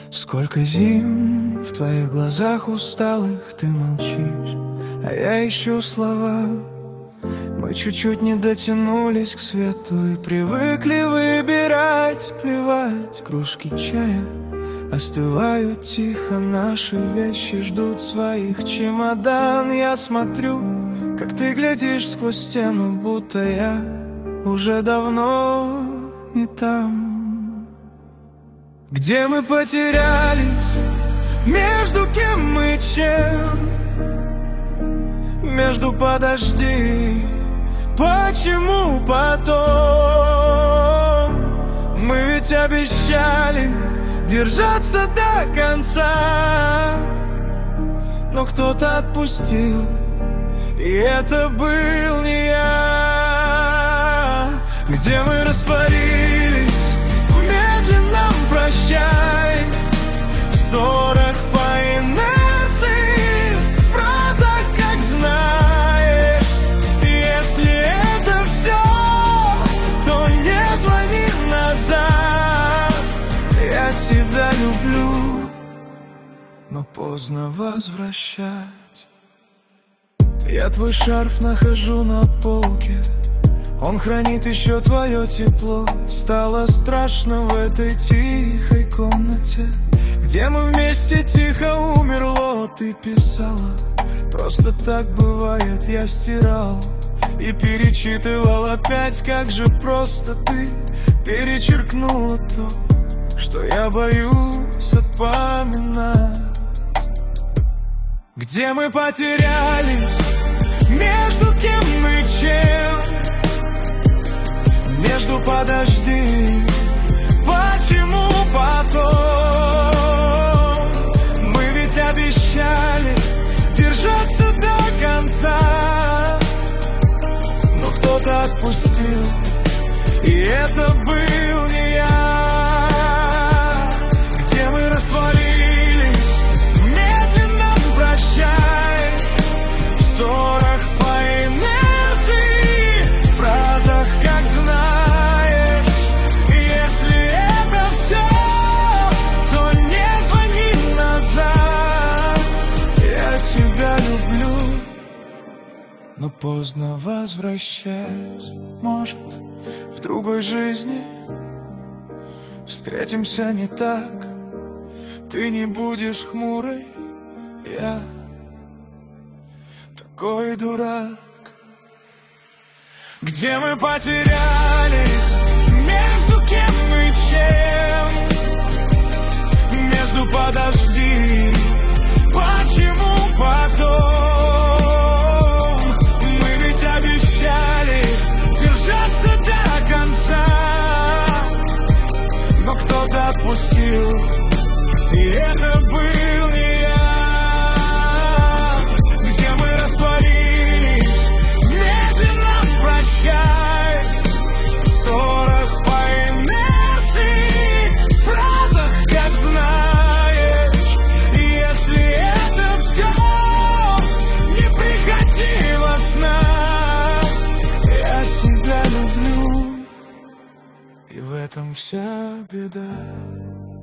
Сколько зим в твоих глазах усталых ты молчишь, а я ищу слова. Мы чуть-чуть не дотянулись к свету и привыкли выбирать, плевать. Кружки чая остывают тихо, наши вещи ждут своих чемодан. Я смотрю, как ты глядишь сквозь стену, будто я уже давно не там. Где мы потерялись, между кем мы чем? Между подожди, почему потом? Мы ведь обещали держаться до конца, но кто-то отпустил, и это был не я. Где мы растворились в медленном прощай, в ссорах по инерции, в фразах как знаешь. Если это все, то не звони назад. Я тебя люблю, но поздно возвращать. Я твой шарф нахожу на полке, он хранит еще твое тепло. Стало страшно в этой тихой комнате, где мы вместе тихо умерло. Ты писала, просто так бывает, я стирал и перечитывал опять. Как же просто ты перечеркнула то, что я боюсь отпоминать. Где мы потерялись, между кем мы чем? Между подожди, почему потом? Мы ведь обещали держаться до конца, но кто-то отпустил, и это был не я. Где мы растворились в медленном прощай, в ссорах по инерции, в фразах как знаешь. Если это все, то не звони назад. Я тебя люблю, но поздно возвращать. Может, в другой жизни встретимся не так. Ты не будешь хмурой, я такой дурак. Где мы потерялись, между кем мы чем? Между подожди, почему потом? Мы ведь обещали держаться до конца, но кто-то отпустил, и это был не я. Где мы растворились в медленном прощай, в ссорах по инерции, в фразах как знаешь. Если это все, не приходи во снах. Я тебя люблю, и в этом вся беда.